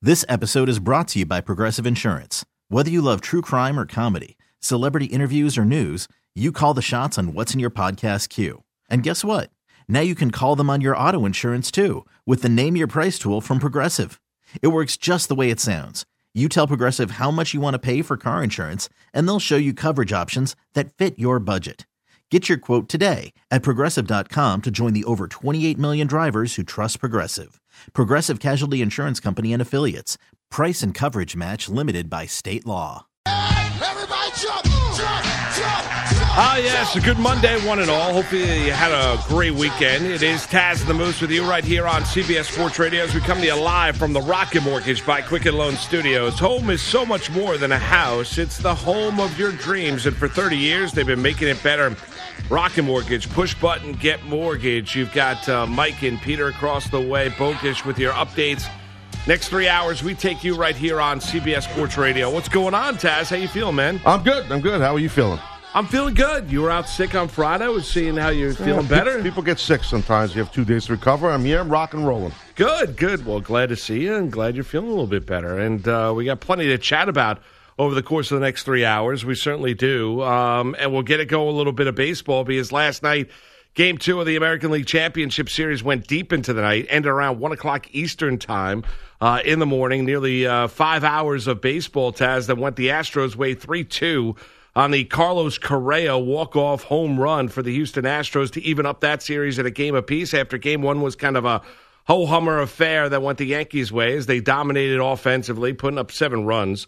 This episode is brought to you by Progressive Insurance. Whether you love true crime or comedy, celebrity interviews or news, you call the shots on what's in your podcast queue. And guess what? Now you can call them on your auto insurance too with the Name Your Price tool from Progressive. It works just the way it sounds. You tell Progressive how much you want to pay for car insurance, and they'll show you coverage options that fit your budget. Get your quote today at Progressive.com to join the over 28 million drivers who trust Progressive. Progressive Casualty Insurance Company and Affiliates. Price and coverage match limited by state law. Everybody jump, jump, jump, jump. Ah, yes, a good Monday, one and all. Hopefully you had a great weekend. It is Taz and the Moose with you right here on CBS Sports Radio as we come to you live from the Rocket Mortgage by Quicken Loan Studios. Home is so much more than a house. It's the home of your dreams, and for 30 years they've been making it better. Rocket Mortgage, push button, get mortgage. You've got Mike and Peter across the way, Bokish with your updates. Next 3 hours, we take you right here on CBS Sports Radio. What's going on, Taz? How you feeling, man? I'm good. How are you feeling? I'm feeling good. You were out sick on Friday. I was seeing how you're feeling better. People get sick sometimes. You have 2 days to recover. I'm here. I'm rock and rolling. Good. Well, glad to see you and glad you're feeling a little bit better. And we got plenty to chat about over the course of the next 3 hours. We certainly do. And we'll get it going a little bit of baseball because last night, Game 2 of the American League Championship Series went deep into the night, ended around 1 o'clock Eastern time in the morning. Nearly 5 hours of baseball, Taz, that went the Astros' way 3-2 on the Carlos Correa walk-off home run for the Houston Astros to even up that series at a game apiece after Game 1 was kind of a ho-hummer affair that went the Yankees' way as they dominated offensively, putting up 7 runs.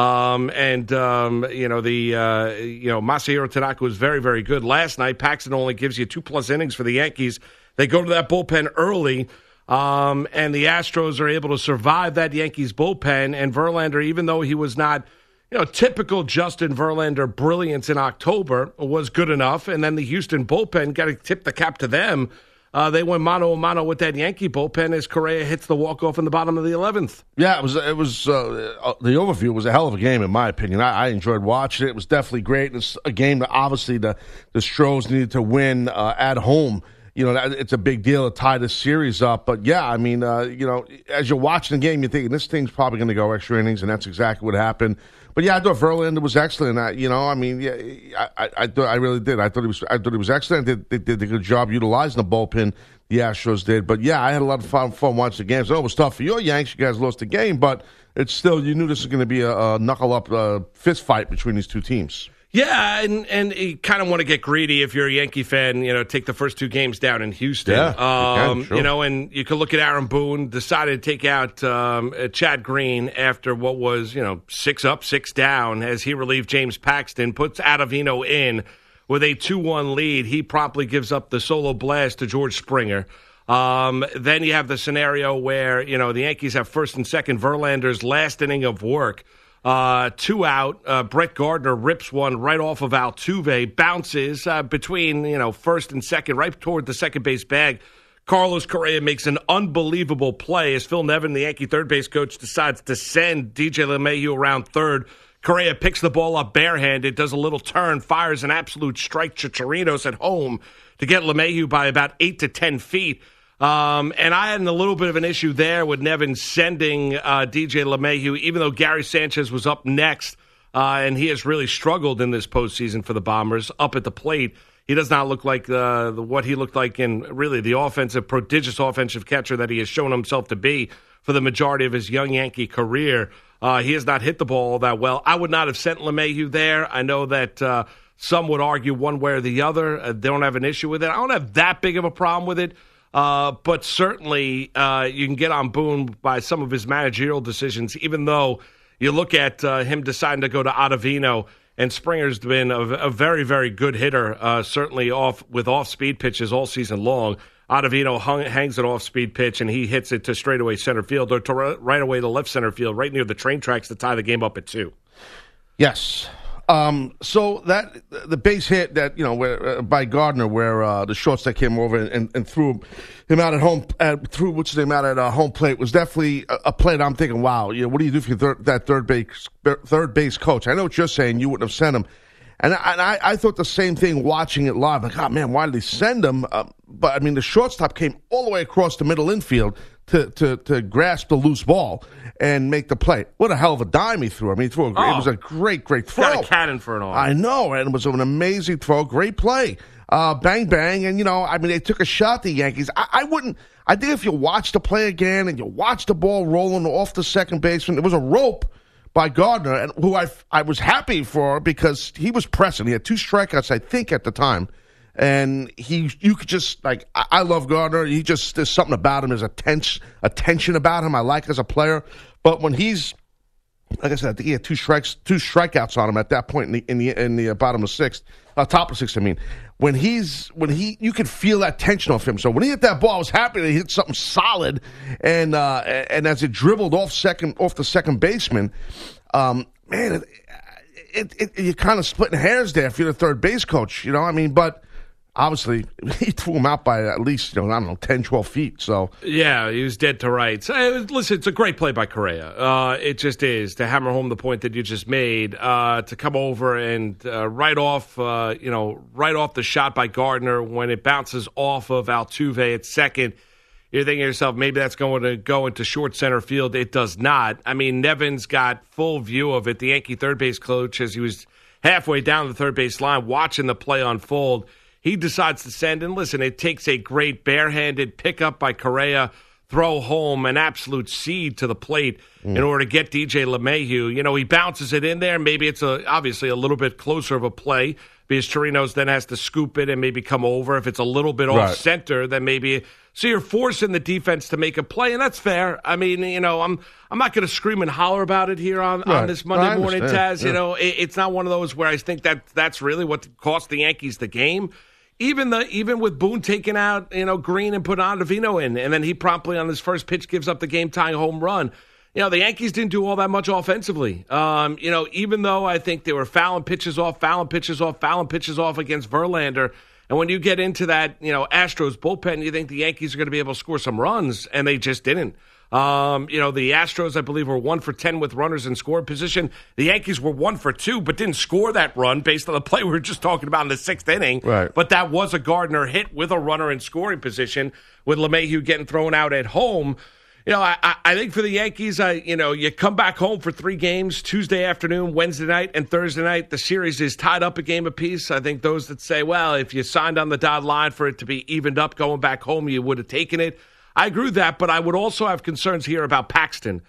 Masahiro Tanaka was very, very good last night. Paxton only gives you 2+ innings for the Yankees. They go to that bullpen early, and the Astros are able to survive that Yankees bullpen. And Verlander, even though he was not, typical Justin Verlander brilliance in October, was good enough. And then the Houston bullpen, got to tip the cap to them. They went mano a mano with that Yankee bullpen as Correa hits the walk-off in the bottom of the 11th. Yeah, it was. The overview was a hell of a game, in my opinion. I enjoyed watching it. It was definitely great. It's a game that obviously the Stros needed to win at home. It's a big deal to tie this series up. But, yeah, I mean, as you're watching the game, you're thinking this thing's probably going to go extra innings, and that's exactly what happened. But, yeah, I thought Verlander was excellent. I really did. I thought he was excellent. They did a good job utilizing the bullpen, the Astros did. But, yeah, I had a lot of fun watching the game. So it was tough for your Yanks. You guys lost the game. But it's still, you knew this was going to be a knuckle-up fist fight between these two teams. Yeah, and you kind of want to get greedy if you're a Yankee fan, take the first 2 games down in Houston. Yeah, sure. And you could look at Aaron Boone, decided to take out Chad Green after what was, 6 up, 6 down as he relieved James Paxton, puts Ottavino in with a 2-1 lead. He promptly gives up the solo blast to George Springer. Then you have the scenario where, the Yankees have first and second, Verlander's last inning of work. 2 out, Brett Gardner rips one right off of Altuve, bounces between, first and second, right toward the second base bag. Carlos Correa makes an unbelievable play as Phil Nevin, the Yankee third base coach, decides to send DJ LeMahieu around third. Correa picks the ball up barehanded, does a little turn, fires an absolute strike to Chirinos at home to get LeMahieu by about 8 to 10 feet. And I had a little bit of an issue there with Nevin sending DJ LeMahieu, even though Gary Sanchez was up next, and he has really struggled in this postseason for the Bombers up at the plate. He does not look like what he looked like in really the prodigious offensive catcher that he has shown himself to be for the majority of his young Yankee career. He has not hit the ball that well. I would not have sent LeMahieu there. I know that some would argue one way or the other. They don't have an issue with it. I don't have that big of a problem with it. But certainly you can get on Boone by some of his managerial decisions, even though you look at him deciding to go to Ottavino, and Springer's been a very, very good hitter, certainly with off-speed pitches all season long. Ottavino hangs an off-speed pitch, and he hits it to straightaway center field or to right away to left center field, right near the train tracks to tie the game up at 2. Yes. So that the base hit that by Gardner, where the shortstop came over and threw him out at home, threw out at home plate, was definitely a play that I'm thinking, wow, what do you do if you're that third base coach? I know what you're saying. You wouldn't have sent him. And I thought the same thing watching it live. Like, oh, man, why did they send him? But, I mean, the shortstop came all the way across the middle infield to grasp the loose ball and make the play. What a hell of a dime he threw. I mean, it was a great throw. Got a cannon for an arm. I know, and it was an amazing throw. Great play. Bang, bang. And, they took a shot, the Yankees. I think if you watch the play again and you watch the ball rolling off the second baseman, it was a rope by Gardner, and who I was happy for because he was pressing. He had 2 strikeouts, I think, at the time. And you could just, I love Gardner. There's something about him. There's a tension about him I like as a player. But when he's, like I said, I think he had 2 strikeouts on him at that point in the bottom of 6th, top of 6th, I mean. When you could feel that tension off him. So when he hit that ball, I was happy that he hit something solid. And as it dribbled off the second baseman, man, you're kind of splitting hairs there if you're the third base coach, but obviously he threw him out by at least, 10, 12 feet. So yeah, he was dead to rights. Listen, it's a great play by Correa. It just is, to hammer home the point that you just made, to come over and right off the shot by Gardner when it bounces off of Altuve at second. You're thinking to yourself, maybe that's going to go into short center field. It does not. I mean, Nevin's got full view of it. The Yankee third base coach, as he was halfway down the third base line watching the play unfold, he decides to send. And listen, it takes a great barehanded pickup by Correa, throw home, an absolute seed to the plate in order to get DJ LeMahieu. He bounces it in there. Maybe it's obviously a little bit closer of a play because Chirinos then has to scoop it and maybe come over. If it's a little bit off center, then maybe. So you're forcing the defense to make a play, and that's fair. I mean, I'm not going to scream and holler about it here on this Monday morning, Taz. Yeah. It's not one of those where I think that's really what cost the Yankees the game. Even with Boone taking out Green and putting Ottavino in, and then he promptly on his first pitch gives up the game-tying home run. The Yankees didn't do all that much offensively. Even though I think they were fouling pitches off against Verlander. And when you get into that, Astros bullpen, you think the Yankees are going to be able to score some runs, and they just didn't. The Astros, I believe, were 1 for 10 with runners in scoring position. The Yankees were 1 for 2, but didn't score that run based on the play we were just talking about in the 6th inning. Right. But that was a Gardner hit with a runner in scoring position, with LeMahieu getting thrown out at home. I think for the Yankees, you come back home for 3 games, Tuesday afternoon, Wednesday night, and Thursday night. The series is tied up a game apiece. I think those that say, well, if you signed on the dotted line for it to be evened up going back home, you would have taken it. I agree with that, but I would also have concerns here about Paxton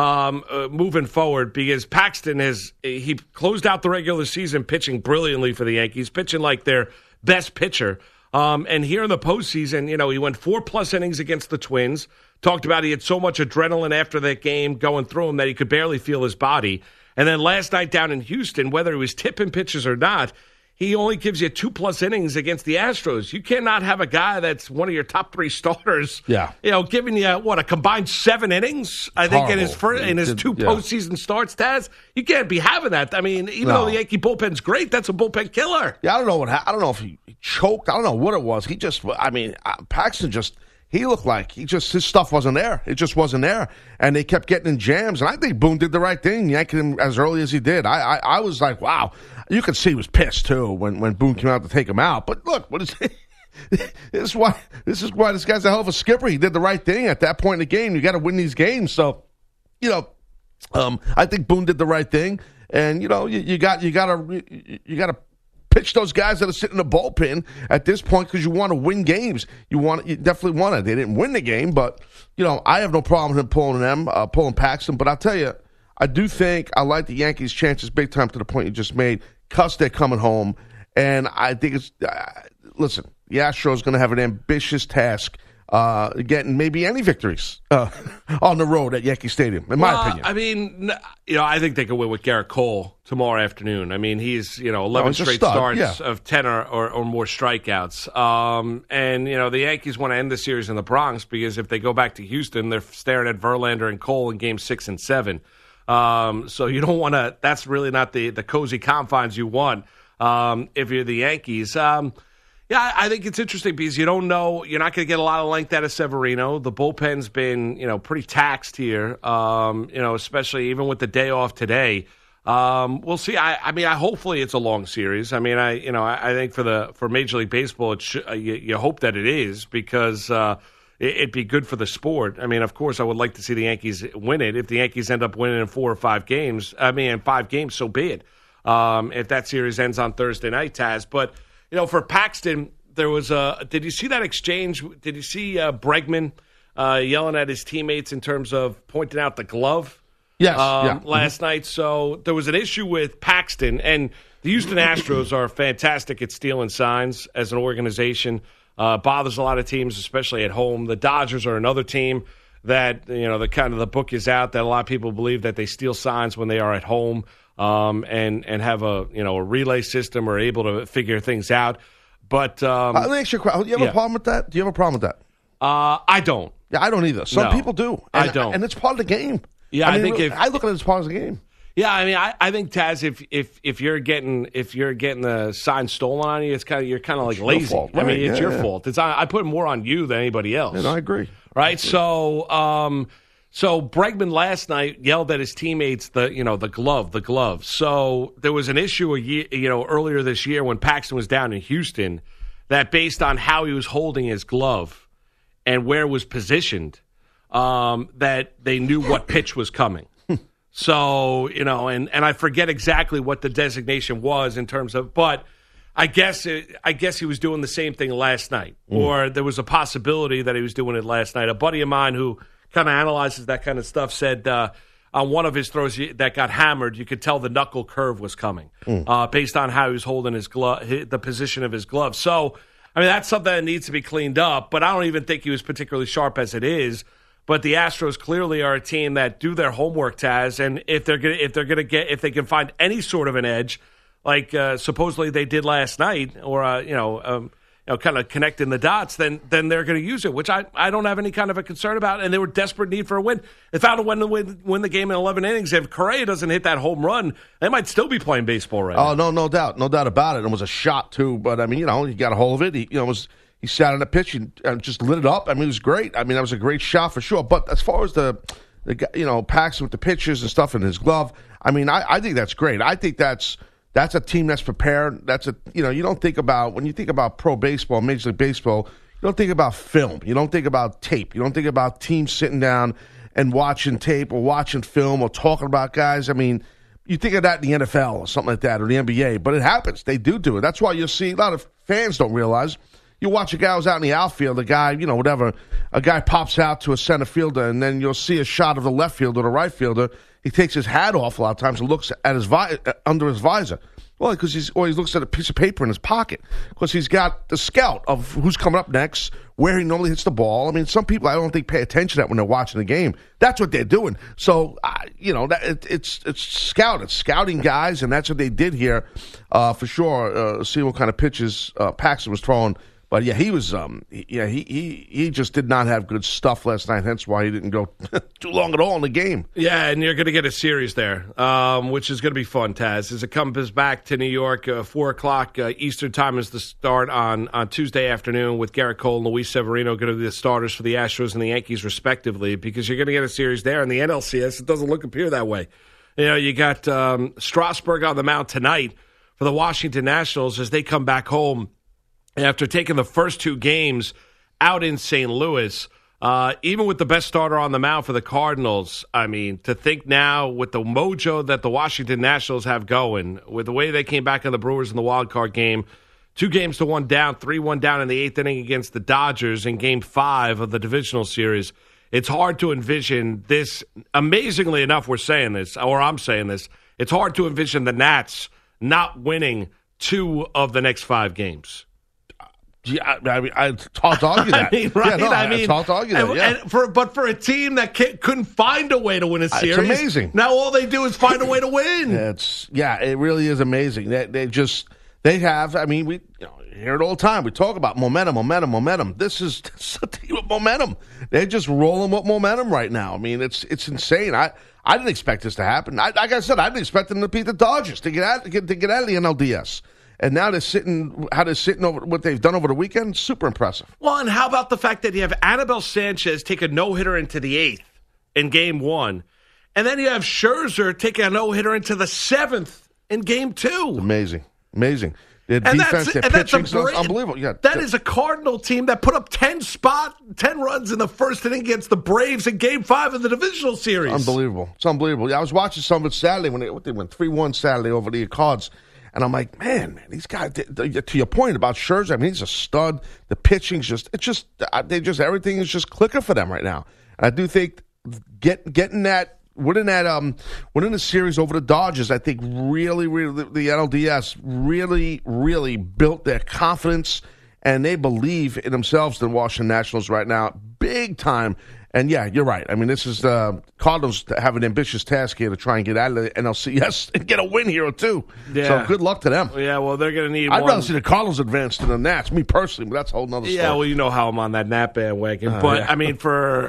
moving forward because Paxton he closed out the regular season pitching brilliantly for the Yankees, pitching like their best pitcher. And here in the postseason, he went 4+ innings against the Twins. Talked about he had so much adrenaline after that game going through him that he could barely feel his body. And then last night down in Houston, whether he was tipping pitches or not, he only gives you 2+ innings against the Astros. You cannot have a guy that's one of your top 3 starters, giving you, a combined 7 innings, I think, in his 2 postseason starts, Taz. You can't be having that. I mean, even though the Yankee bullpen's great, that's a bullpen killer. Yeah, I don't know I don't know if he choked. I don't know what it was. Paxton he looked like his stuff wasn't there. It just wasn't there. And they kept getting in jams. And I think Boone did the right thing, yanking him as early as he did. I was like, wow. You could see he was pissed, too, when Boone came out to take him out. But look, what is this is why this guy's a hell of a skipper. He did the right thing at that point in the game. You got to win these games. So, I think Boone did the right thing. And, you got to pitch those guys that are sitting in the bullpen at this point because you want to win games. You definitely want it. They didn't win the game, but I have no problem with him pulling Paxton. But I'll tell you, I do think I like the Yankees' chances big time to the point you just made. Cuss, they're coming home, and I think it's listen. The Astros going to have an ambitious task. Getting maybe any victories on the road at Yankee Stadium, in my opinion. I mean, I think they could win with Garrett Cole tomorrow afternoon. I mean, he's 11 straight starts of 10 or more strikeouts. And the Yankees want to end the series in the Bronx because if they go back to Houston, they're staring at Verlander and Cole in games 6 and 7. So you don't want to. That's really not the cozy confines you want if you're the Yankees. Yeah, I think it's interesting because you don't know. You're not going to get a lot of length out of Severino. The bullpen's been, pretty taxed here, especially even with the day off today. We'll see. I hopefully it's a long series. I mean, I think for Major League Baseball, you hope that it is because, it'd be good for the sport. I mean, of course, I would like to see the Yankees win it. If the Yankees end up winning in 4 or 5 games, in 5 games, so be it. If that series ends on Thursday night, Taz. But, for Paxton, there was did you see that exchange? Did you see Bregman yelling at his teammates in terms of pointing out the glove? Yes. Last night. So there was an issue with Paxton, and the Houston Astros are fantastic at stealing signs as an organization. Bothers a lot of teams, especially at home. The Dodgers are another team that, the book is out that a lot of people believe that they steal signs when they are at home and have a relay system or able to figure things out. But let me ask you a question. Do you have a problem with that? Do you have a problem with that? I don't. Yeah, I don't either. Some people do. I don't. And it's part of the game. Yeah, I think I look at it as part of the game. Yeah, I think Taz, if you're getting the sign stolen on you, you're kind of like lazy. Fault. Right. It's your yeah. fault. I put more on you than anybody else. And I agree. Right. So Bregman last night yelled at his teammates the glove. So there was an issue earlier this year when Paxton was down in Houston that based on how he was holding his glove and where it was positioned, that they knew what pitch was coming. So, and I forget exactly what the designation was in terms of, but I guess he was doing the same thing last night, or there was a possibility that he was doing it last night. A buddy of mine who kind of analyzes that kind of stuff said on one of his throws that got hammered, you could tell the knuckle curve was coming based on how he was holding his glove, the position of his glove. So, that's something that needs to be cleaned up, but I don't even think he was particularly sharp as it is. But the Astros clearly are a team that do their homework, Taz, and if they can find any sort of an edge, like supposedly they did last night, or kind of connecting the dots, then they're going to use it, which I don't have any kind of a concern about. And they were desperate need for a win. They found a way to win the game in 11 innings. If Correa doesn't hit that home run, they might still be playing baseball right now. Oh, no doubt about it. It was a shot too, but he got a hold of it. He sat on the pitch and just lit it up. It was great. That was a great shot for sure. But as far as the Paxton with the pitches and stuff in his glove, I think that's great. I think that's a team that's prepared. That's you don't think about, when you think about pro baseball, Major League Baseball, you don't think about film. You don't think about tape. You don't think about teams sitting down and watching tape or watching film or talking about guys. You think of that in the NFL or something like that, or the NBA, but it happens. They do it. That's why you'll see a lot of fans don't realize. You watch a guy who's out in the outfield, a guy, a guy pops out to a center fielder, and then you'll see a shot of the left fielder or the right fielder. He takes his hat off a lot of times and looks at his under his visor. Well, because he looks at a piece of paper in his pocket, because he's got the scout of who's coming up next, where he normally hits the ball. Some people I don't think pay attention to that when they're watching the game. That's what they're doing. So, it's scouting guys, and that's what they did here for sure. See what kind of pitches Paxton was throwing. But yeah, he was. He just did not have good stuff last night. Hence why he didn't go too long at all in the game. Yeah, and you're going to get a series there, which is going to be fun, Taz. As it comes back to New York, 4:00 Eastern time is the start on Tuesday afternoon with Garrett Cole and Luis Severino going to be the starters for the Astros and the Yankees respectively. Because you're going to get a series there in the NLCS. It doesn't appear that way. You got Strasburg on the mound tonight for the Washington Nationals as they come back home. After taking the first 2 games out in St. Louis, even with the best starter on the mound for the Cardinals, to think now with the mojo that the Washington Nationals have going, with the way they came back on the Brewers in the wild card game, 2-1 down, 3-1 down in the 8th inning against the Dodgers in Game 5 of the divisional series, it's hard to envision this. Amazingly enough, we're saying this, or I'm saying this, it's hard to envision the Nats not winning 2 of the next 5 games. Yeah, it's hard to argue that. Right? It's hard to argue that. Yeah. But for a team that couldn't find a way to win a series, it's amazing. Now all they do is find a way to win. It really is amazing. They have. We hear it all the time. We talk about momentum. This is a team with momentum. They're just rolling with momentum right now. It's insane. I didn't expect this to happen. Like I said, I didn't expect them to beat the Dodgers to get out of the NLDS. And now they're sitting over what they've done over the weekend. Super impressive. Well, and how about the fact that you have Anibal Sanchez take a no-hitter into the 8th in Game 1, and then you have Scherzer take a no-hitter into the 7th in Game 2. Amazing. Their defense, their pitching, that's unbelievable. Yeah, that is a Cardinal team that put up 10 runs in the first inning against the Braves in Game 5 of the divisional series. Unbelievable. It's unbelievable. Yeah, I was watching some of it Saturday when they went 3-1 Saturday over the Cards, and I'm like, man, these guys. To your point about Scherzer, I mean, he's a stud. The pitching's everything is just clicking for them right now. And I do think getting that. Winning the series over the Dodgers, I think really, the NLDS really built their confidence, and they believe in themselves, the Washington Nationals, right now, big time. And yeah, you're right. I mean, this is Cardinals have an ambitious task here to try and get out of the NLCS and get a win here or two. Yeah. So good luck to them. Yeah, well, they're going to need. I'd rather see the Cardinals advance than the Nats, me personally, but that's a whole nother story. Yeah, well, you know how I'm on that Nat bandwagon. But yeah. I mean, for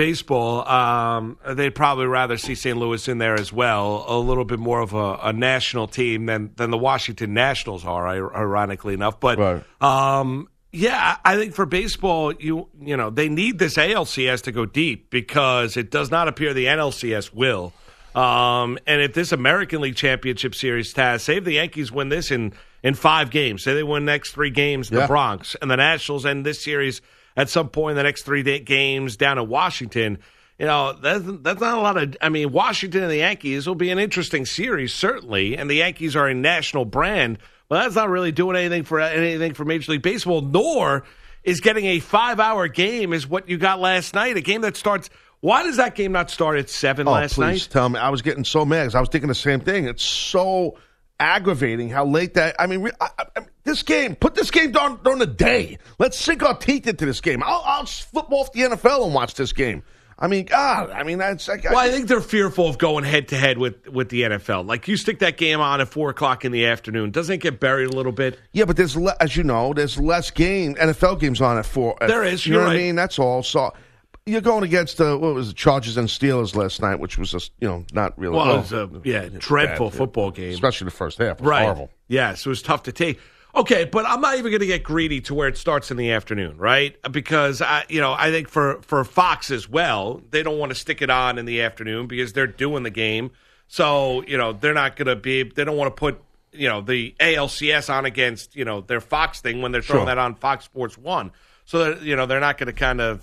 baseball, they'd probably rather see St. Louis in there as well. A little bit more of a national team than the Washington Nationals are, ironically enough. But right. Yeah, I think for baseball, you know, they need this ALCS to go deep because it does not appear the NLCS will. And if this American League Championship Series, Taz, say if the Yankees win this in 5 games, say they win the next 3 games in the Bronx, and the Nationals end this series at some point in the next 3 games down in Washington, you know, that's not a lot of – I mean, Washington and the Yankees will be an interesting series, certainly, and the Yankees are a national brand. Well, that's not really doing anything for Major League Baseball, nor is getting a 5-hour game is what you got last night, a game that starts – why does that game not start at 7 last night? Please tell me. I was getting so mad because I was thinking the same thing. It's so aggravating how late that – I mean, this game, put this game during the day. Let's sink our teeth into this game. I'll flip off the NFL and watch this game. I mean, God, I mean, that's... I think they're fearful of going head-to-head with the NFL. Like, you stick that game on at 4 o'clock in the afternoon. Doesn't it get buried a little bit? Yeah, but there's, as you know, there's less NFL games on at 4. There is, you know right. what I mean? That's all. So you're going against, the Chargers and Steelers last night, which was, just, not really... Well, it was a dreadful football game. Especially the first half. It was right. horrible. Yes, it was tough to take. Okay, but I'm not even going to get greedy to where it starts in the afternoon, right? Because I think for Fox as well, they don't want to stick it on in the afternoon because they're doing the game. So, they're not going to be. They don't want to put the ALCS on against their Fox thing when they're throwing that on Fox Sports 1. So they're not going to kind of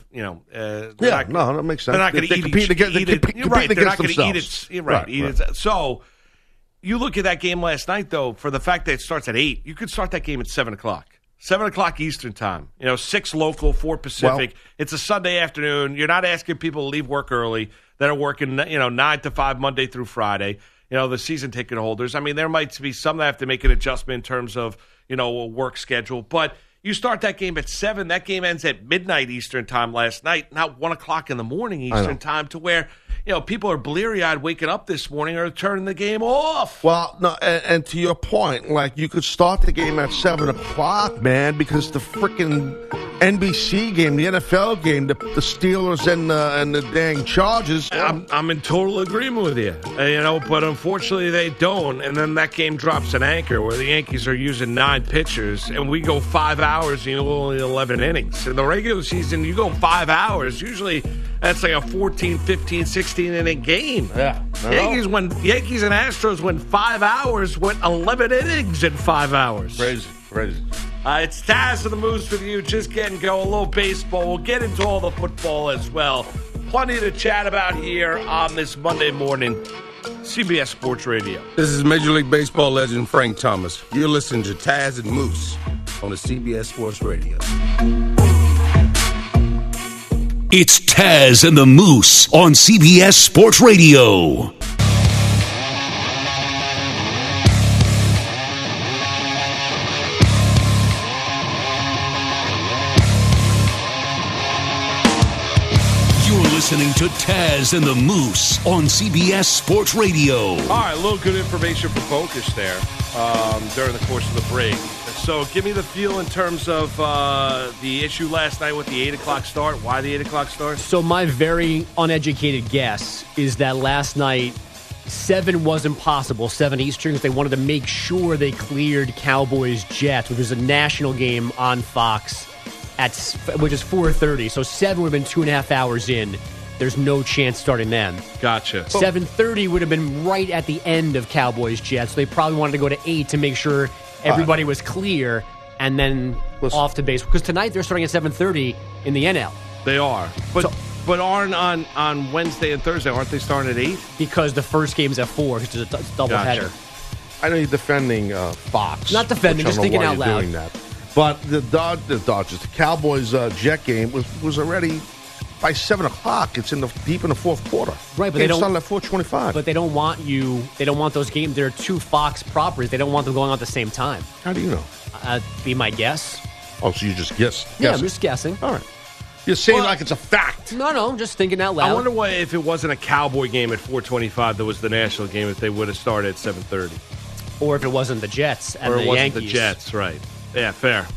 that makes sense. They're not going to eat it. Right, they're not going to eat it. Right, eat it. So. You look at that game last night, though, for the fact that it starts at 8, you could start that game at 7 o'clock. 7 o'clock Eastern time. 6 local, 4 Pacific. Well, it's a Sunday afternoon. You're not asking people to leave work early that are working, 9 to 5 Monday through Friday. The season ticket holders. I mean, there might be some that have to make an adjustment in terms of, a work schedule. But you start that game at 7. That game ends at midnight Eastern time last night, not 1 o'clock in the morning Eastern time, to where – people are bleary-eyed waking up this morning or turning the game off. Well, no, and to your point, like, you could start the game at 7 o'clock, man, because the freaking NBC game, the NFL game, the Steelers and the dang Chargers. I'm in total agreement with you, but unfortunately they don't, and then that game drops an anchor where the Yankees are using 9 pitchers, and we go 5 hours, only 11 innings. In the regular season, you go 5 hours, usually that's like a 14, 15, 16-inning game. Yeah. Yankees and Astros went 5 hours, went 11 innings in 5 hours. Crazy. It's Taz and the Moose with you, just getting going. A little baseball. We'll get into all the football as well. Plenty to chat about here on this Monday morning. CBS Sports Radio. This is Major League Baseball legend Frank Thomas. You're listening to Taz and Moose on the CBS Sports Radio. It's Taz and the Moose on CBS Sports Radio. You're listening to Taz and the Moose on CBS Sports Radio. All right, a little good information for Focus there during the course of the break. So give me the feel in terms of the issue last night with the 8 o'clock start. Why the 8 o'clock start? So my very uneducated guess is that last night 7 wasn't possible, 7 Eastern, because they wanted to make sure they cleared Cowboys-Jets, which was a national game on Fox, which is 4:30. So 7 would have been 2.5 hours in. There's no chance starting then. Gotcha. 7:30 would have been right at the end of Cowboys-Jets. So they probably wanted to go to 8 to make sure everybody was clear, and then off to base. Because tonight they're starting at 7:30 in the NL. They are. But aren't on Wednesday and Thursday, aren't they starting at 8? Because the first game's at 4, because it's a doubleheader. I know you're defending Fox. Not defending, which just I don't know thinking why out you're loud. doing that. But the Cowboys Jet game was already by 7 o'clock. It's deep in the fourth quarter. Right, but they don't started at 4:25. But they don't want you. They don't want those games. There are 2 Fox properties. They don't want them going on at the same time. How do you know? Be my guess. Oh, so you just guess? Yeah, I'm just guessing. All right. You're saying like it's a fact. No, I'm just thinking out loud. I wonder why, if it wasn't a Cowboy game at 4:25, that was the national game, if they would have started at 7:30. Or if it wasn't the Jets and or the it wasn't Yankees. the Jets, right. Yeah, fair.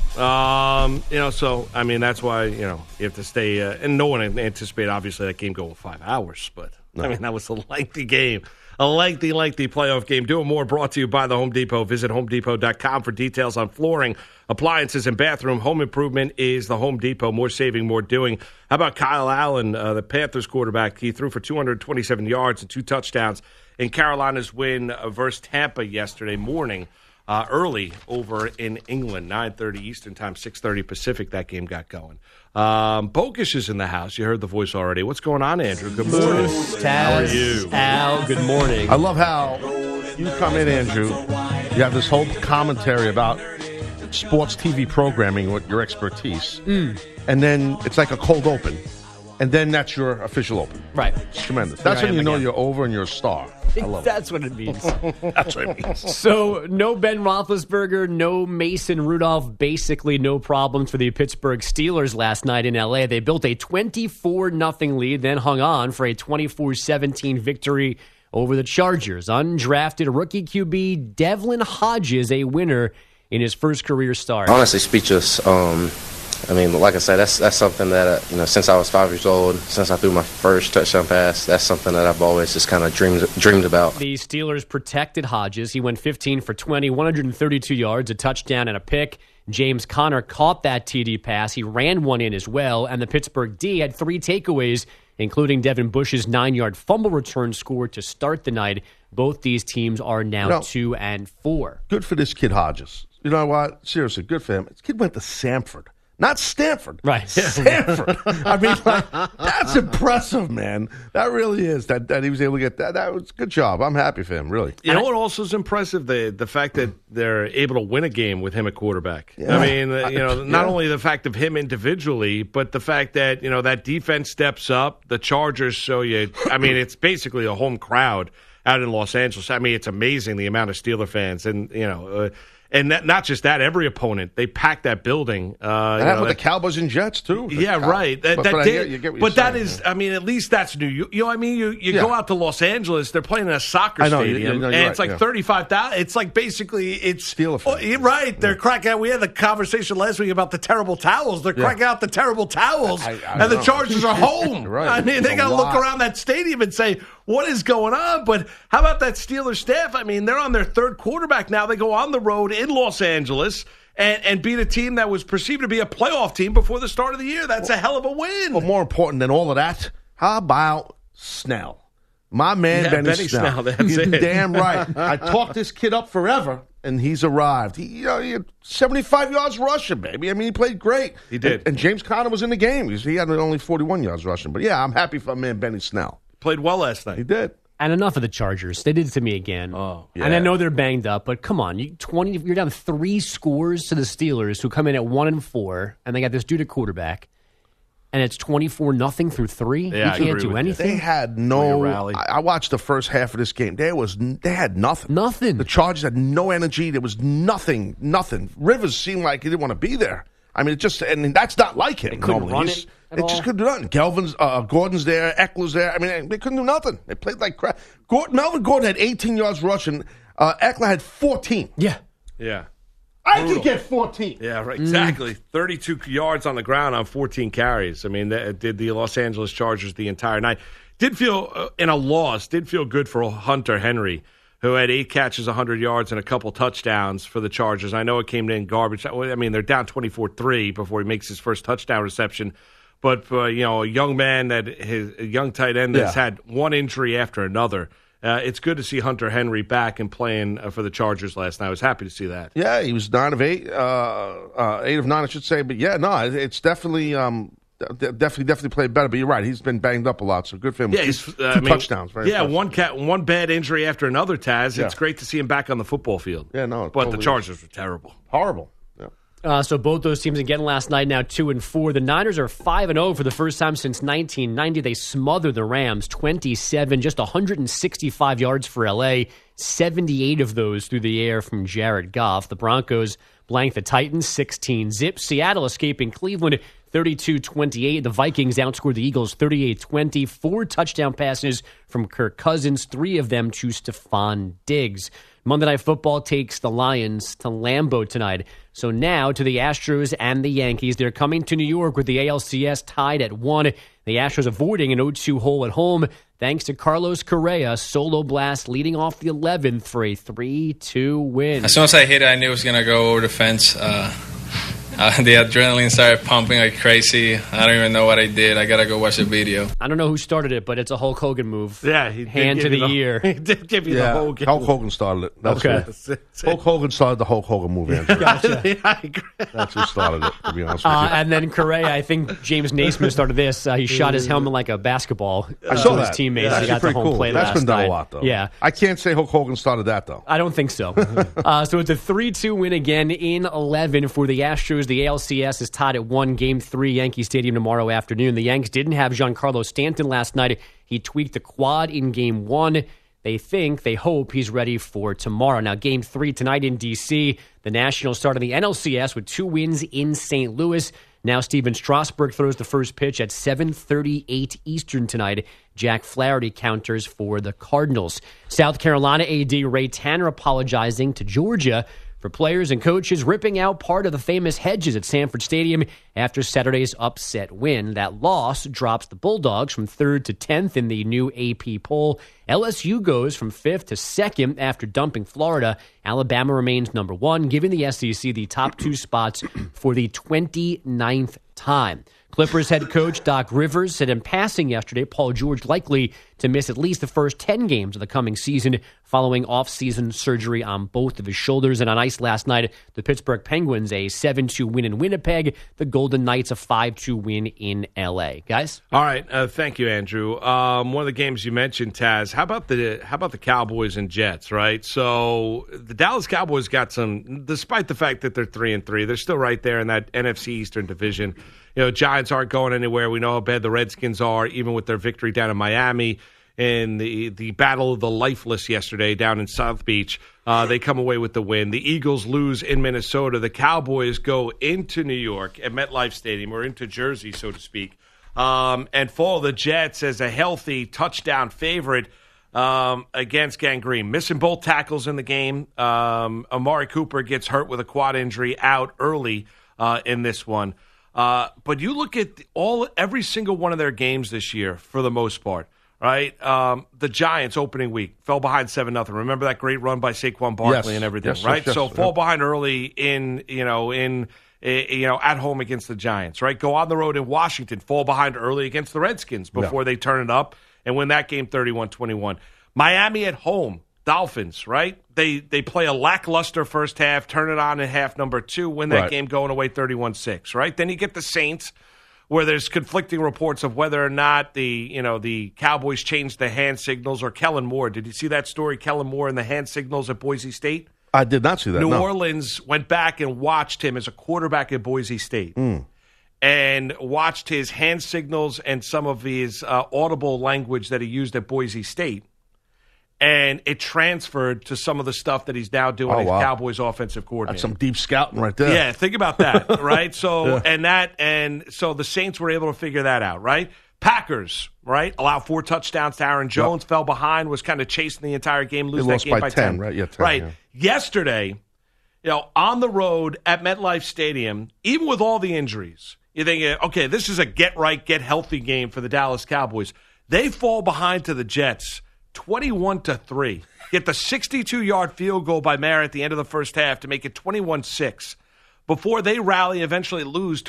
So, I mean, that's why, you have to stay, and no one anticipated, obviously, that game going 5 hours, but, I mean, that was a lengthy game. A lengthy playoff game. Doing more brought to you by the Home Depot. Visit HomeDepot.com for details on flooring, appliances, and bathroom. Home improvement is the Home Depot. More saving, more doing. How about Kyle Allen, the Panthers quarterback? He threw for 227 yards and 2 touchdowns in Carolina's win versus Tampa yesterday morning. Early over in England, 9:30 Eastern Time, 6:30 Pacific, that game got going. Bokish is in the house. You heard the voice already. What's going on, Andrew? Good morning. Taz, How are you? Al, good morning. I love how you come in, Andrew. You have this whole commentary about sports TV programming with your expertise. And then it's like a cold open. And then that's your official open. Right. It's tremendous. That's when you know you're over and you're a star. I love That's what it means. That's what it means. So, no Ben Roethlisberger, no Mason Rudolph, basically no problems for the Pittsburgh Steelers last night in L.A. They built a 24-0 lead, then hung on for a 24-17 victory over the Chargers. Undrafted rookie QB Devlin Hodges, a winner in his first career start. Honestly speechless. I mean, like I said, that's something that, since I was 5 years old, since I threw my first touchdown pass, that's something that I've always just kind of dreamed about. The Steelers protected Hodges. He went 15 for 20, 132 yards, a touchdown, and a pick. James Conner caught that TD pass. He ran one in as well, and the Pittsburgh D had 3 takeaways, including Devin Bush's 9-yard fumble return score to start the night. Both these teams are now 2 and 4. Good for this kid, Hodges. You know what? Seriously, good for him. This kid went to Samford. Not Stanford. Right. Stanford. I mean, that's impressive, man. That really is. That he was able to get that. That was a good job. I'm happy for him, really. You know what also is impressive? The fact that they're able to win a game with him at quarterback. Yeah. I mean, not only the fact of him individually, but the fact that, that defense steps up. The Chargers show you, I mean, it's basically a home crowd out in Los Angeles. I mean, it's amazing the amount of Steeler fans. And, and not just that, every opponent, they pack that building. That happened with the Cowboys and Jets, too. Yeah, right. But that is, I mean, at least that's new. You know what I mean? You go out to Los Angeles, they're playing in a soccer stadium, and it's like 35,000. It's like basically, it's Steeler fans. Right. They're cracking out. We had the conversation last week about the terrible towels. They're cracking out the terrible towels, and the Chargers are home. Right. I mean, they got to look around that stadium and say, what is going on? But how about that Steelers staff? I mean, they're on their 3rd quarterback now. They go on the road in Los Angeles and beat a team that was perceived to be a playoff team before the start of the year. That's a hell of a win. Well, more important than all of that, how about Snell? My man, Benny Snell. You're damn right. I talked this kid up forever, and he's arrived. He had 75 yards rushing, baby. I mean, he played great. He did. And James Conner was in the game. He had only 41 yards rushing. But, yeah, I'm happy for my man, Benny Snell. Played well last night. He did. And enough of the Chargers. They did it to me again. Yeah. And I know they're banged up, but come on. You're down 3 scores to the Steelers, who come in at 1 and 4, and they got this dude at quarterback. And it's 24-0 through 3. Yeah, you can't do anything. They had no. I watched the first half of this game. They had nothing. Nothing. The Chargers had no energy. There was nothing. Rivers seemed like he didn't want to be there. I mean, and that's not like him. They couldn't run it at all. Just couldn't do nothing. Gordon's there. Eckler's there. I mean, they couldn't do nothing. They played like crap. Melvin Gordon had 18 yards rushing. Eckler had 14. Yeah. I could get 14. Yeah, right. Exactly. 32 yards on the ground on 14 carries. I mean, that did the Los Angeles Chargers the entire night. Did feel, in a loss, good for Hunter Henry, who had 8 catches, 100 yards, and a couple touchdowns for the Chargers. I know it came in garbage. I mean, they're down 24-3 before he makes his first touchdown reception. But, a young man, a young tight end that's had one injury after another. it's good to see Hunter Henry back and playing for the Chargers last night. I was happy to see that. Yeah, he was 9 of 8, 8 of 9, I should say. But yeah, no, it's definitely played better. But you're right, he's been banged up a lot, so good for him. Yeah, he's two touchdowns. Very impressive. one bad injury after another. Taz, it's great to see him back on the football field. Yeah, no, but the Chargers were terrible, horrible. So both those teams again last night, now 2-4. The Niners are 5-0 for the first time since 1990. They smothered the Rams 27, just 165 yards for LA, 78 of those through the air from Jared Goff. The Broncos blanked the Titans 16-0. Seattle escaping Cleveland 32-28. The Vikings outscored the Eagles 38-20. 4 touchdown passes from Kirk Cousins, 3 of them to Stephon Diggs. Monday Night Football takes the Lions to Lambeau tonight. So now to the Astros and the Yankees. They're coming to New York with the ALCS tied at 1. The Astros avoiding an 0-2 hole at home thanks to Carlos Correa, solo blast leading off the 11th for a 3-2 win. As soon as I hit it, I knew it was going to go over the fence. The adrenaline started pumping like crazy. I don't even know what I did. I got to go watch the video. I don't know who started it, but it's a Hulk Hogan move. Yeah. Hand to the ear. He did give you the Hogan. Hulk Hogan started it. Hulk Hogan started the Hulk Hogan move, Andrew. Gotcha. Yeah, I agree. That's who started it, to be honest with you. And then Correa, I think James Naismith started this. He shot his helmet like a basketball I saw to his that. teammates. Yeah, He got the home cool. plate That's last been done night. a lot, though. Yeah. I can't say Hulk Hogan started that, though. I don't think so. So it's a 3-2 win again in 11 for the Astros. The ALCS is tied at 1, Game 3, Yankee Stadium tomorrow afternoon. The Yanks didn't have Giancarlo Stanton last night. He tweaked the quad in Game 1. They hope he's ready for tomorrow. Now, Game 3 tonight in D.C. The Nationals started the NLCS with 2 wins in St. Louis. Now Steven Strasburg throws the first pitch at 7:38 Eastern tonight. Jack Flaherty counters for the Cardinals. South Carolina AD Ray Tanner apologizing to Georgia for players and coaches ripping out part of the famous hedges at Sanford Stadium after Saturday's upset win. That loss drops the Bulldogs from 3rd to 10th in the new AP poll. LSU goes from 5th to 2nd after dumping Florida. Alabama remains number 1, giving the SEC the top 2 spots for the 29th time. Clippers head coach Doc Rivers said in passing yesterday Paul George likely to miss at least the first 10 games of the coming season following off-season surgery on both of his shoulders. And on ice last night, the Pittsburgh Penguins a 7-2 win in Winnipeg. The Golden Knights a 5-2 win in L.A. Guys? All right. Thank you, Andrew. One of the games you mentioned, Taz, how about the Cowboys and Jets, right? So the Dallas Cowboys got some, despite the fact that they're 3-3, they're still right there in that NFC Eastern division. You know, Giants aren't going anywhere. We know how bad the Redskins are, even with their victory down in Miami in the Battle of the Lifeless yesterday down in South Beach. They come away with the win. The Eagles lose in Minnesota. The Cowboys go into New York at MetLife Stadium, or into Jersey, so to speak, and follow the Jets as a healthy touchdown favorite against Gangrene. Missing both tackles in the game. Amari Cooper gets hurt with a quad injury, out early in this one. But you look at every single one of their games this year, for the most part, right? The Giants opening week fell behind 7-0. Remember that great run by Saquon Barkley and everything, right? So fall behind early in at home against the Giants, right? Go on the road in Washington, fall behind early against the Redskins before they turn it up and win that game 31-21. Miami at home. Dolphins, right? They play a lackluster first half, turn it on in half number 2, win that game going away 31-6, right? Then you get the Saints, where there's conflicting reports of whether or not the Cowboys changed the hand signals, or Kellen Moore. Did you see that story, Kellen Moore and the hand signals at Boise State? I did not see that. New Orleans went back and watched him as a quarterback at Boise State. And watched his hand signals and some of his audible language that he used at Boise State. And it transferred to some of the stuff that he's now doing as Cowboys offensive coordinator. That's some deep scouting right there. Yeah, think about that, right? So so the Saints were able to figure that out, right? Packers, right? Allowed 4 touchdowns to Aaron Jones, fell behind, was kind of chasing the entire game, lose that game by 10. Right? Yeah, 10. Right. Yeah. Yesterday, on the road at MetLife Stadium, even with all the injuries, you think, okay, this is a get right, get healthy game for the Dallas Cowboys. They fall behind to the Jets 21-3. Get the 62-yard field goal by Mayer at the end of the first half to make it 21-6. Before they rally, eventually lose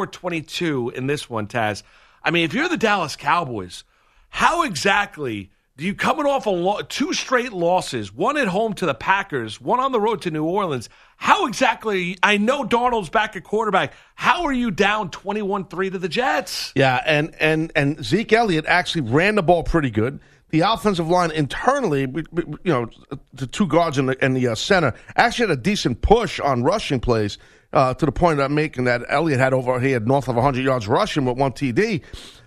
24-22 in this one, Taz. I mean, if you're the Dallas Cowboys, how exactly You coming off two straight losses, one at home to the Packers, one on the road to New Orleans. How exactly, I know Darnold's back at quarterback. How are you down 21-3 to the Jets? Yeah, and Zeke Elliott actually ran the ball pretty good. The offensive line internally, the two guards and the center actually had a decent push on rushing plays to the point that I'm making that Elliott had north of 100 yards rushing with one TD.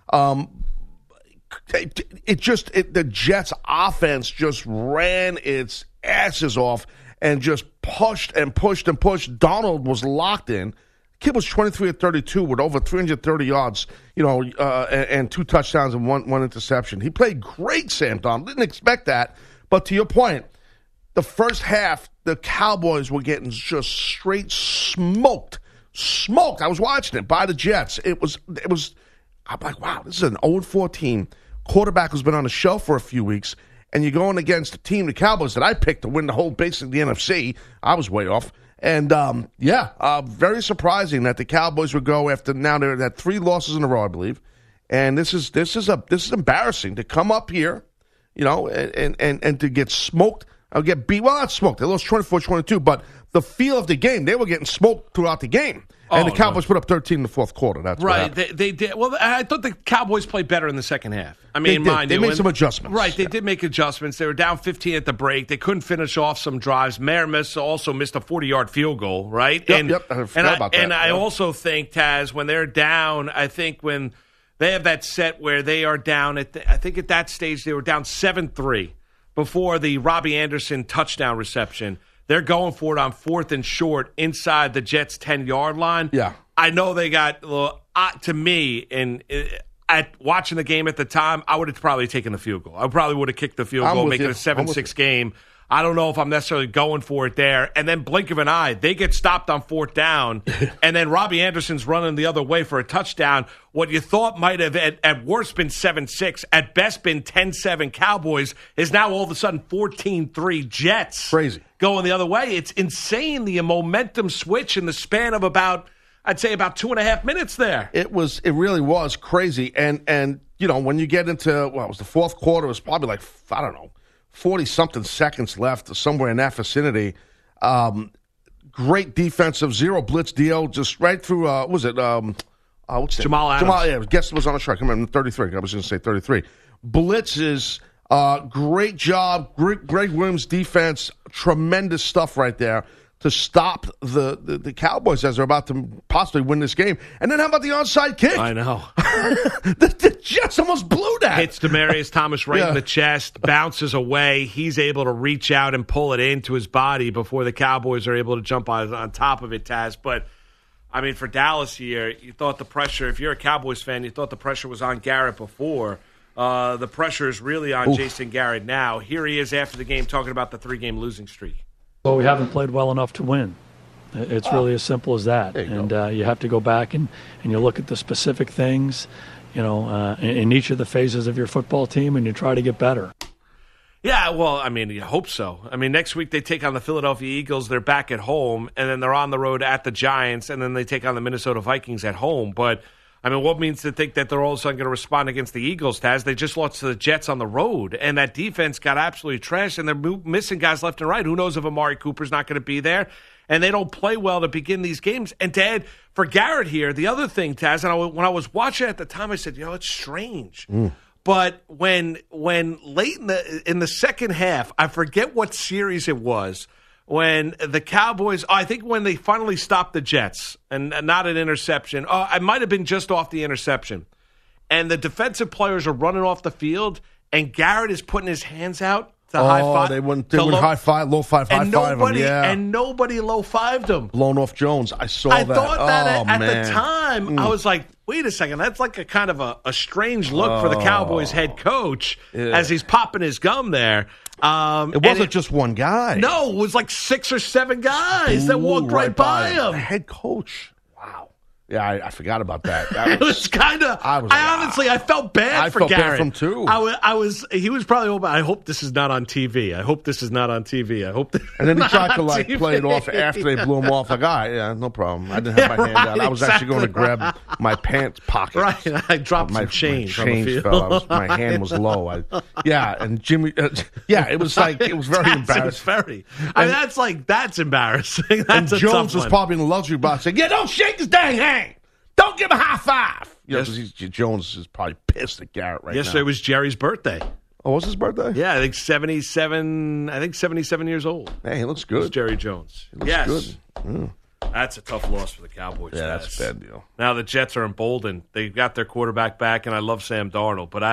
The Jets offense just ran its asses off and just pushed and pushed and pushed. Donald was locked in. Kid was 23 of 32 with over 330 yards, and 2 touchdowns and one interception. He played great, Sam Donald. Didn't expect that. But to your point, the first half, the Cowboys were getting just straight smoked. I was watching it by the Jets. It was. I'm like, wow, this is an 0-4 team. Quarterback who's been on the shelf for a few weeks, and you're going against a team, the Cowboys, that I picked to win the whole, basically, the NFC. I was way off. And, very surprising that the Cowboys would go after, now they're at 3 losses in a row, I believe. And this is embarrassing to come up here, and to get smoked, or get beat. Well, not smoked. They lost 24-22, but the feel of the game, they were getting smoked throughout the game. And the Cowboys put up 13 in the fourth quarter. That's right. They did. Well, I thought the Cowboys played better in the second half. I mean, they made some adjustments. Right, they did make adjustments. They were down 15 at the break. They couldn't finish off some drives. Maramis also missed a 40-yard field goal, right? Yep. I forgot about that. And I also think, Taz, when they're down, I think when they have that set where they are down, I think at that stage they were down 7-3 before the Robbie Anderson touchdown reception. They're going for it on 4th and short inside the Jets' 10-yard line. Yeah. I know they got, to me, and at watching the game at the time, I would have probably taken the field goal. I probably would have kicked the field goal, making it a 7-6 game. I don't know if I'm necessarily going for it there. And then blink of an eye, they get stopped on 4th down, and then Robbie Anderson's running the other way for a touchdown. What you thought might have at worst been 7-6, at best been 10-7 Cowboys, is now all of a sudden 14-3 Jets. Crazy. Going the other way. It's insane, the momentum switch in the span of about 2.5 minutes there. It really was crazy. And when you get into, it was the fourth quarter, it was probably like, 40-something seconds left, somewhere in that vicinity. Great defensive, 0 blitz deal, just right through, what's his name? Jamal Adams. Guess it was on a strike. I remember 33. I was going to say 33. Blitzes, great job. Greg Williams' defense, tremendous stuff right there to stop the Cowboys as they're about to possibly win this game. And then how about the onside kick? I know. the Jets almost blew that. Hits Demaryius Thomas right in the chest, bounces away. He's able to reach out and pull it into his body before the Cowboys are able to jump on top of it, Taz. But, I mean, for Dallas here, you thought the pressure, if you're a Cowboys fan, you thought the pressure was on Garrett before. The pressure is really on Jason Garrett now. Here he is after the game talking about the 3-game losing streak. Well, we haven't played well enough to win. It's really as simple as that. You have to go back and you look at the specific things, in each of the phases of your football team, and you try to get better. Yeah, well, I mean, you hope so. I mean, next week they take on the Philadelphia Eagles. They're back at home, and then they're on the road at the Giants, and then they take on the Minnesota Vikings at home. But, I mean, what means to think that they're all of a sudden going to respond against the Eagles, Taz? They just lost to the Jets on the road, and that defense got absolutely trashed, and they're missing guys left and right. Who knows if Amari Cooper's not going to be there? And they don't play well to begin these games. And, Dad, for Garrett here, the other thing, Taz, and when I was watching at the time, I said, it's strange. But when late in the second half, I forget what series it was, when the Cowboys, I think when they finally stopped the Jets, and not an interception. I might have been just off the interception. And the defensive players are running off the field, and Garrett is putting his hands out to high five. They wouldn't high five, low five, high five him. Yeah. And nobody low fived him. Blown off Jones. I saw that. I thought that at the time, I was like, wait a second, that's like a kind of a strange look for the Cowboys head coach as he's popping his gum there. It wasn't just one guy. No, it was like 6 or 7 guys that walked right by him. The head coach. Wow. Yeah, I forgot about that. It was kind of. I felt bad for felt Garrett. bad for him too. He was probably. Oh, I hope this is not on TV. I hope this is not on TV. I hope. And then he tried to play it off after they blew him off. Like, all right, yeah, no problem. I didn't have my hand out. I was actually going to grab my pants pocket. Right, I dropped some change. My change fell. My hand was low. And Jimmy. It was like it was very embarrassing. That's embarrassing. That's and Jones was probably in the luxury box saying, "Yeah, don't shake his dang hand. Don't give him a high five." Jones is probably pissed at Garrett right now. Yesterday was Jerry's birthday. Oh, was his birthday? Yeah, I think 77. I think 77 years old. Hey, he looks good. It's Jerry Jones. He looks good. Yeah. That's a tough loss for the Cowboys. Yeah, that's a bad deal. Now the Jets are emboldened. They got their quarterback back, and I love Sam Darnold. But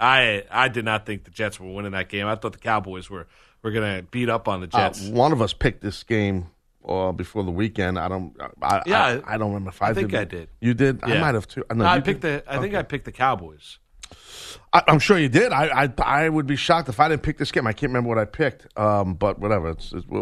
I did not think the Jets were winning that game. I thought the Cowboys were going to beat up on the Jets. One of us picked this game before the weekend. I don't remember if I did. I think I did. You did? Yeah. I might have too. I think I picked the Cowboys. I'm sure you did. I would be shocked if I didn't pick this game. I can't remember what I picked, but whatever.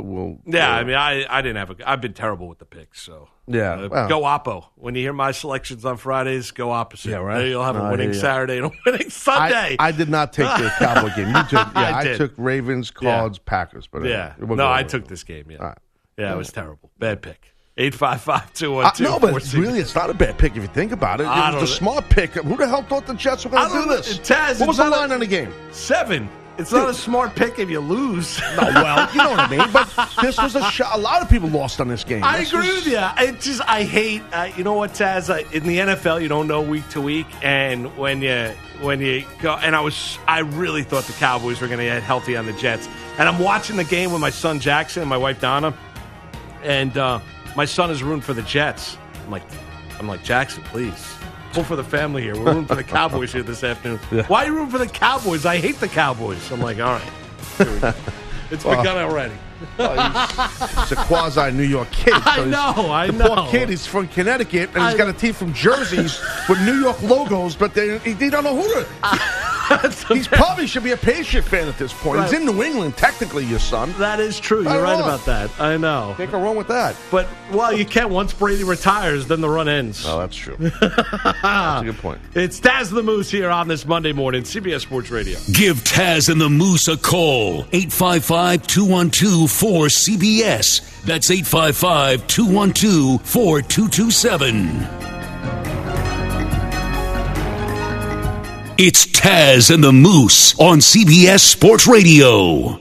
I mean, I didn't have I've been terrible with the picks, so yeah. Go Oppo. When you hear my selections on Fridays, go opposite. Yeah, right. You'll have a winning Saturday and a winning Sunday. I did not take the Cowboy game. You took. Yeah, I took Ravens, Cards, Packers. But I took this game. Yeah, right. It was terrible. Bad pick. 855-212. No, but really, it's not a bad pick if you think about it. It was a smart pick. Who the hell thought the Jets were going to do this? Taz, what was the line on the game? 7. It's not a smart pick if you lose. No, well, you know what I mean. But this was a lot of people lost on this game. I agree with you. I hate. You know what, Taz? In the NFL, you don't know week to week, and when you go, and I really thought the Cowboys were going to get healthy on the Jets, and I'm watching the game with my son Jackson and my wife Donna, and my son is rooting for the Jets. I'm like Jackson, please. Pull for the family here. We're rooting for the Cowboys here this afternoon. Yeah. Why are you rooting for the Cowboys? I hate the Cowboys. I'm like, all right. Here we go. It's begun already. He's a quasi-New York kid. So I know. The poor kid is from Connecticut, and he's got a team from Jerseys with New York logos, but they don't know who to... He probably should be a Patriot fan at this point. Right. He's in New England, technically, your son. That is true. You're right about that. I know. Can't go wrong with that. But, you can't. Once Brady retires, then the run ends. Oh, that's true. That's a good point. It's Taz and the Moose here on this Monday morning, CBS Sports Radio. Give Taz and the Moose a call. 855-212-4CBS. That's 855-212-4227. It's Taz and the Moose on CBS Sports Radio.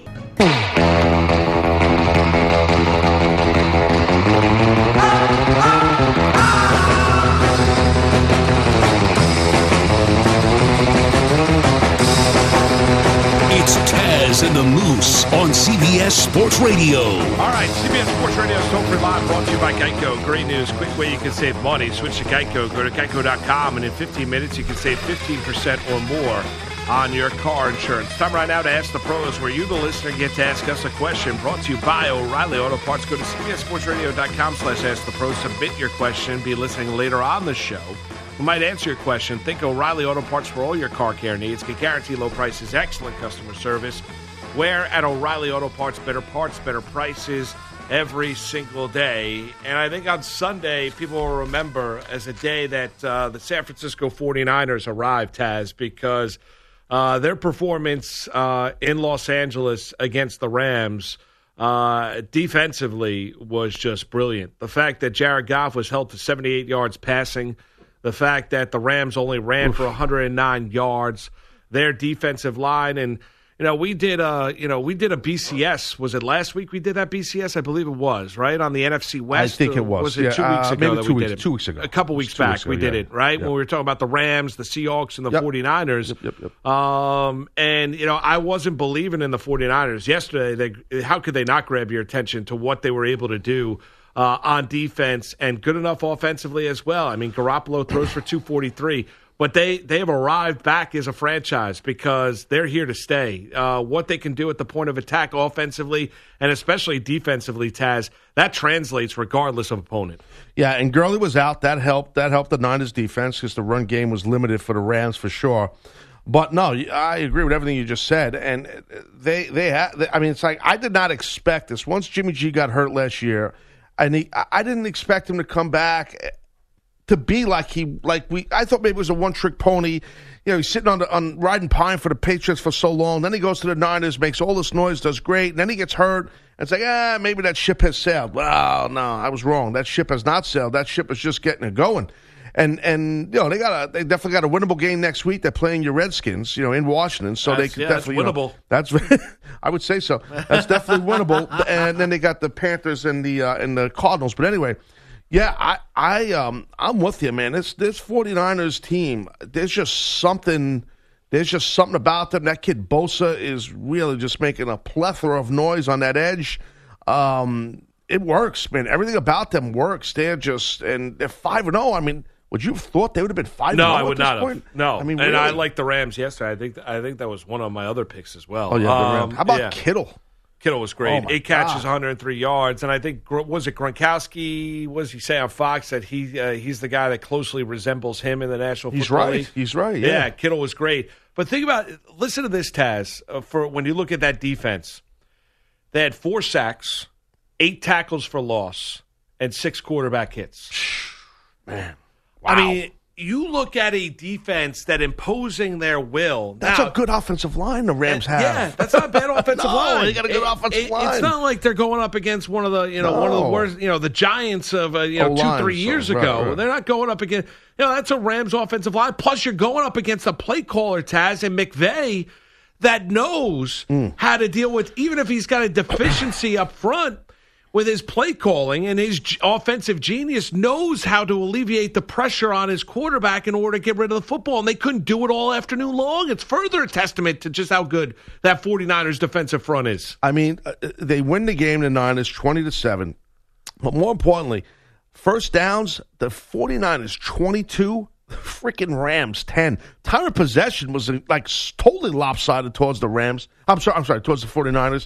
It's Taz and the Moose on CBS Sports Radio. All right, CBS Sports Radio is Toll Free Live, brought to you by Geico. Great news, quick way you can save money. Switch to Geico. Go to geico.com, and in 15 minutes, you can save 15% or more on your car insurance. Time right now to Ask the Pros, where you, the listener, get to ask us a question. Brought to you by O'Reilly Auto Parts. Go to cbssportsradio.com/ask-the-pros. Submit your question. Be listening later on the show. We might answer your question. Think O'Reilly Auto Parts for all your car care needs. Can guarantee low prices, excellent customer service. Where at O'Reilly Auto Parts, better prices every single day. And I think on Sunday, people will remember as a day that the San Francisco 49ers arrived, Taz, because their performance in Los Angeles against the Rams defensively was just brilliant. The fact that Jared Goff was held to 78 yards passing, the fact that the Rams only ran for 109 yards, their defensive line, and we did a BCS. Was it last week we did that BCS? I believe it was, right? On the NFC West. I think it was. Was it 2 weeks ago that we did it? 2 weeks ago. A couple weeks back we did it, right? When we were talking about the Rams, the Seahawks, and the 49ers. Yep. And, I wasn't believing in the 49ers. Yesterday, how could they not grab your attention to what they were able to do on defense and good enough offensively as well? I mean, Garoppolo throws for 243. But they have arrived back as a franchise because they're here to stay. What they can do at the point of attack offensively and especially defensively, Taz, that translates regardless of opponent. Yeah, and Gurley was out. That helped. That helped the Niners defense because the run game was limited for the Rams for sure. But no, I agree with everything you just said. And it's like I did not expect this. Once Jimmy G got hurt last year, and I didn't expect him to come back to be I thought maybe it was a one-trick pony. You know, he's sitting on riding pine for the Patriots for so long. Then he goes to the Niners, makes all this noise, does great. And then he gets hurt. And it's like, maybe that ship has sailed. Well, no, I was wrong. That ship has not sailed. That ship is just getting it going. And you know, they definitely got a winnable game next week. They're playing your Redskins, you know, in Washington. So they could definitely winnable. That's I would say so. That's definitely winnable. And then they got the Panthers and the Cardinals. But anyway. Yeah, I'm with you, man. This 49ers team, there's just something about them. That kid Bosa is really just making a plethora of noise on that edge. It works, man. Everything about them works. They're 5-0. I mean, would you have thought they would have been 5-0? No, I would not have. No, I mean, and really? I liked the Rams yesterday. I think that was one of my other picks as well. Oh yeah, the Rams. How about Kittle? Kittle was great. Oh 8 catches, 103 yards. And I think, was it Gronkowski? What does he say on Fox that he's the guy that closely resembles him in the National Football League? He's right. Yeah, Kittle was great. But think about it. Listen to this, Taz. For when you look at that defense, they had 4 sacks, 8 tackles for loss, and 6 quarterback hits. Man, wow. I mean, you look at a defense that imposing their will. That's a good offensive line the Rams have. Yeah, that's not a bad offensive line. They got a good offensive line. It's not like they're going up against one of the worst, the Giants of 2-3 years ago. Right. They're not going up against. That's a Rams offensive line. Plus, you're going up against a play caller, Taz, and McVay that knows how to deal with, even if he's got a deficiency up front. With his play calling and his offensive genius, knows how to alleviate the pressure on his quarterback in order to get rid of the football. And they couldn't do it all afternoon long. It's further a testament to just how good that 49ers defensive front is. I mean, they win the game, the Niners, 20-7. But more importantly, first downs, the 49ers, 22, freaking Rams, 10. Time of possession was like totally lopsided towards the Rams. I'm sorry, towards the 49ers.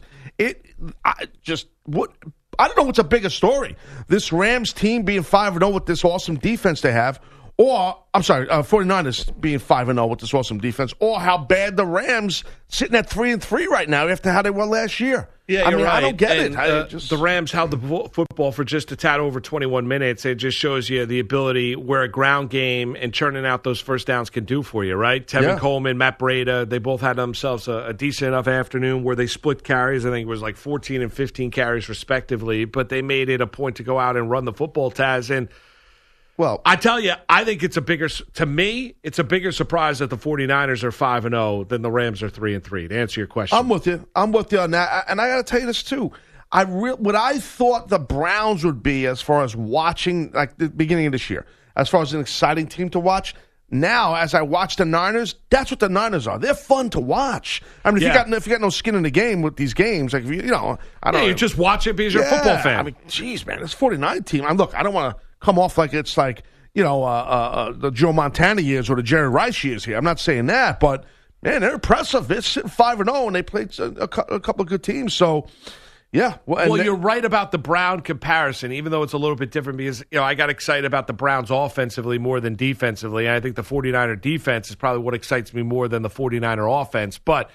I don't know what's a bigger story. This Rams team being 5-0 with this awesome defense they have, or, 49ers being 5-0 with this awesome defense, or how bad the Rams sitting at 3-3 right now after how they were last year. Yeah, you're right. I don't get and, it. The Rams held the football for just a tad over 21 minutes. It just shows you the ability where a ground game and churning out those first downs can do for you, right? Tevin Coleman, Matt Breida, they both had themselves a decent enough afternoon where they split carries. I think it was like 14 and 15 carries respectively, but they made it a point to go out and run the football, Taz. And well, I tell you, I think it's a bigger surprise that the 49ers are 5-0 than the Rams are 3-3, to answer your question. I'm with you on that. And I got to tell you this, too. What I thought the Browns would be as far as watching, like the beginning of this year, as far as an exciting team to watch, now, as I watch the Niners, that's what the Niners are. They're fun to watch. I mean, if you got no skin in the game with these games, like, I don't know. You just watch it because you're a football fan. I mean, geez, man, this 49 team. I don't want to come off like it's like, the Joe Montana years or the Jerry Rice years here. I'm not saying that, but, man, they're impressive. They're sitting 5-0, and they played a couple of good teams. So, yeah. Well, you're right about the Brown comparison, even though it's a little bit different because, I got excited about the Browns offensively more than defensively. And I think the 49er defense is probably what excites me more than the 49er offense. But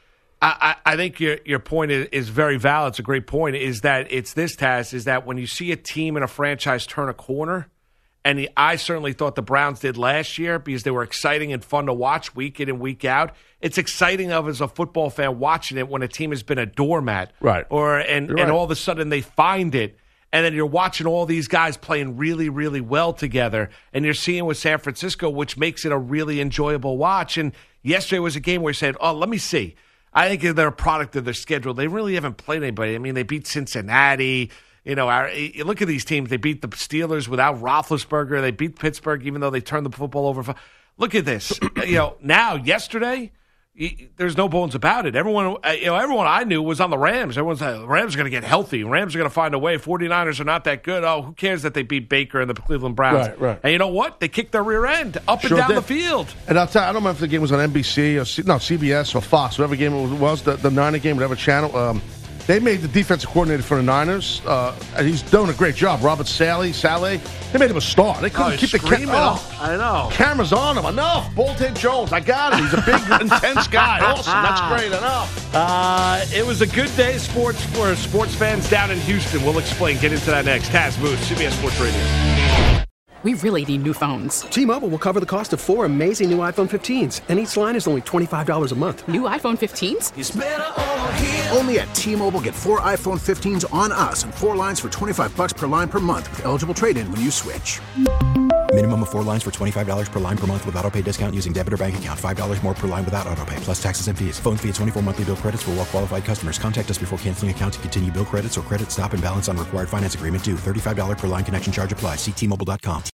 I think your point is very valid. It's a great point, is that it's this, Taz, is that when you see a team and a franchise turn a corner, and I certainly thought the Browns did last year because they were exciting and fun to watch week in and week out. It's exciting as a football fan watching it when a team has been a doormat. Right. And all of a sudden they find it. And then you're watching all these guys playing really, really well together. And you're seeing with San Francisco, which makes it a really enjoyable watch. And yesterday was a game where you said, let me see. I think they're a product of their schedule. They really haven't played anybody. I mean, they beat Cincinnati. You look at these teams. They beat the Steelers without Roethlisberger. They beat Pittsburgh even though they turned the football over. Look at this. Now, yesterday, there's no bones about it. Everyone I knew was on the Rams. Everyone's like, the Rams are going to get healthy. Rams are going to find a way. 49ers are not that good. Oh, who cares that they beat Baker and the Cleveland Browns? Right. And you know what? They kicked their rear end up and down the field. And I'll tell you, I don't know if the game was on NBC or CBS or Fox, whatever game it was, the Niner game, whatever channel. They made the defensive coordinator for the Niners, and he's doing a great job. Robert Saleh. They made him a star. They couldn't keep the camera. I know. Cameras on him. Enough. Bolton Jones. I got him. He's a big, intense guy. Awesome. That's great. Enough. It was a good day for sports fans down in Houston. We'll explain. Get into that next. Taz Moose, CBS Sports Radio. We really need new phones. T-Mobile will cover the cost of 4 amazing new iPhone 15s, and each line is only $25 a month. New iPhone 15s? It's better over here. Only at T-Mobile, get 4 iPhone 15s on us and 4 lines for $25 per line per month with eligible trade-in when you switch. Minimum of 4 lines for $25 per line per month with autopay discount using debit or bank account. $5 more per line without autopay, plus taxes and fees. Phone fee at 24 monthly bill credits for well-qualified customers. Contact us before canceling account to continue bill credits or credit stop and balance on required finance agreement due. $35 per line connection charge applies. See T-Mobile.com.